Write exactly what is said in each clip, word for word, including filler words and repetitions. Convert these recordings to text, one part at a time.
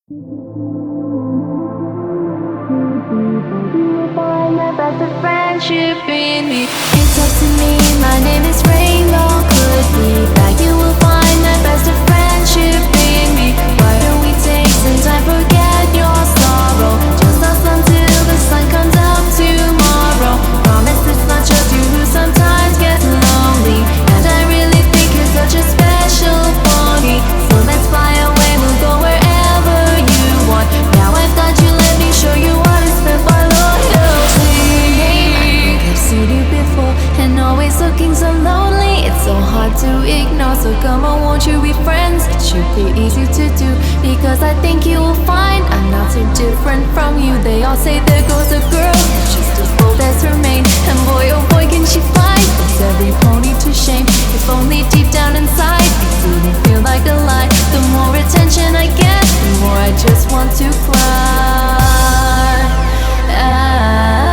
Find the best of friendship in me. You talk to me, my name is Rainbow. Could be that you will find the best of friendship in me. Why don't we take some time, forget your sorrow? Just us until the sun comes up tomorrow. Promise it's not just you who sometimes gets lonely, and I really think you're such a special pony. So let's fly away, we'll go wherever you want. Now I've got you, let me show you what it's meant by loyalty. I've seen you before and always looking so lonely. It's so hard to ignore, so come on, won't you be friends? It should be easy to do, because I think you will find I'm not so different from you. They all say there goes a girl, she's as bold as her mane, and boy oh boy can she fly, puts every pony to shame. If only deep down inside it didn't feel like a lie. The more attention I get, the more I just want to cry. I,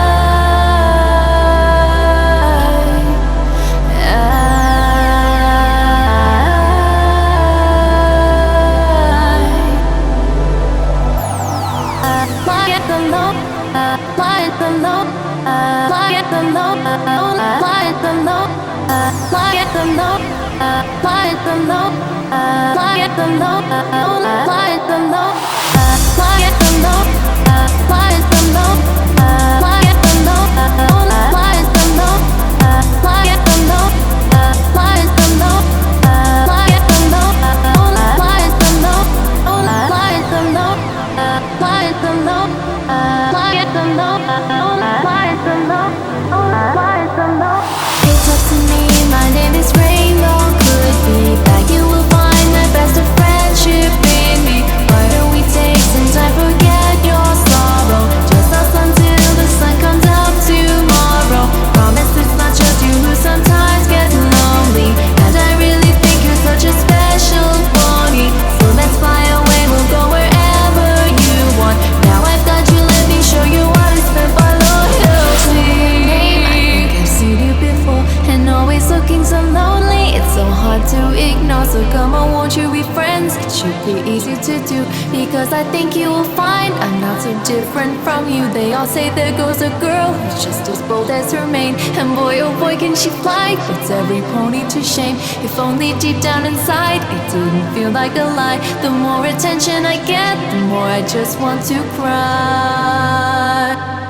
Fly at the low, fly at the low, fly at the low, fly at the low, fly at the low, fly at the low, fly at the low, fly at the low, fly at the low, fly at the low, fly at the low, fly at the low, fly at the low, fly at the low, fly at the low, fly at the low, fly at the low. Fly at the low, fly at the low, fly at the low, fly at the low. Hey, talk to me, my name is Rainbow. Could be that you will find the best of friendship in me. Why don't we take some time, forget your sorrow? Just us until the sun comes up tomorrow. Promise it's not just you who sometimes gets lonely, and I really think you're such a special pony. So let's fly away, we'll go wherever you want. Now I've got you, let me show you what it's meant by loyalty. I think I've seen you before and always looking so lonely. It's so hard to ignore, so come on, won't you be friends? It should be easy to do, because I think you will find I'm not so different from you. They all say there goes a girl who's just as bold as her mane, and boy oh boy can she fly, puts every pony to shame. If only deep down inside it didn't feel like a lie. The more attention I get, the more I just want to cry.